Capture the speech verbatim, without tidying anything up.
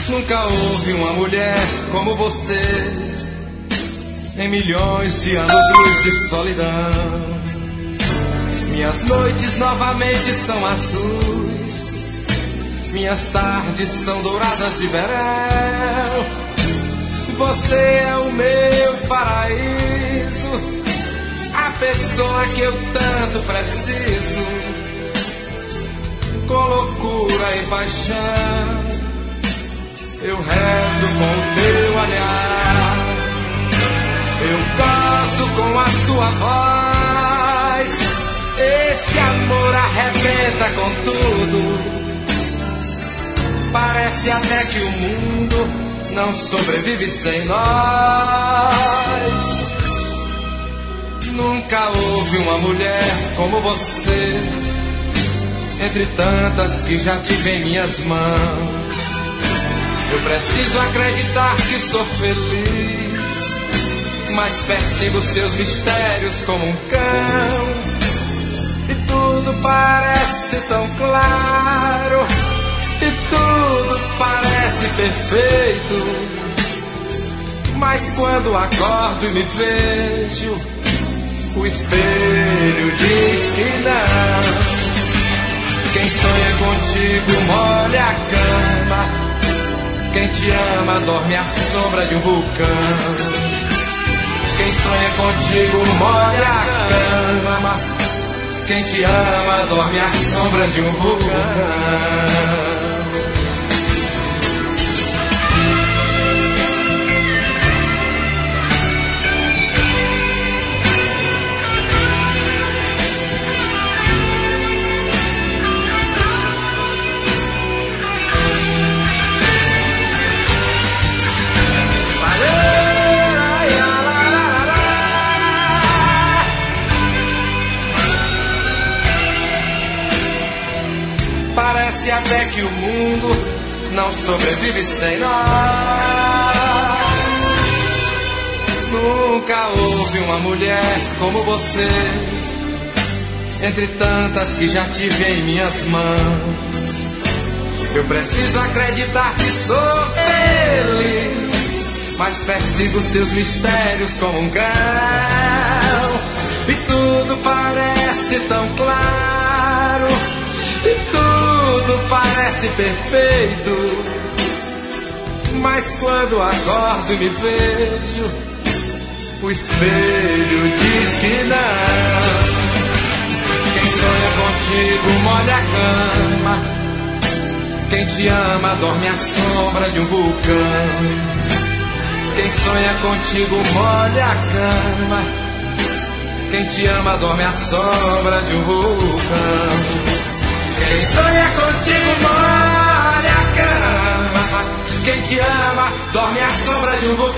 Nunca houve uma mulher como você, em milhões de anos-luz de solidão. Minhas noites novamente são azuis, minhas tardes são douradas de verão. Você é o meu paraíso, a pessoa que eu tanto preciso. Com loucura e paixão eu rezo com o teu olhar, eu gosto com a tua voz. Esse amor arrebenta com tudo, parece até que o mundo não sobrevive sem nós. Nunca houve uma mulher como você, entre tantas que já tive em minhas mãos. Eu preciso acreditar que sou feliz, mas percebo os teus mistérios como um cão. E tudo parece tão claro, e tudo parece perfeito, mas quando acordo e me vejo, o espelho diz que não. Quem sonha contigo molha a cama, quem te ama dorme à sombra de um vulcão. Quem sonha contigo molha a cama, quem te ama dorme à sombra de um vulcão. Parece até que o mundo não sobrevive sem nós. Nunca houve uma mulher como você, entre tantas que já tive em minhas mãos. Eu preciso acreditar que sou feliz, mas persigo os teus mistérios como um cão. E tudo parece tão claro, e tudo parece perfeito, mas quando acordo e me vejo, o espelho diz que não. Quem sonha contigo molha a cama, quem te ama dorme à sombra de um vulcão. Quem sonha contigo molha a cama, quem te ama dorme à sombra de um vulcão. Quem sonha contigo molha a cama, quem te ama dorme à sombra de um vulcão.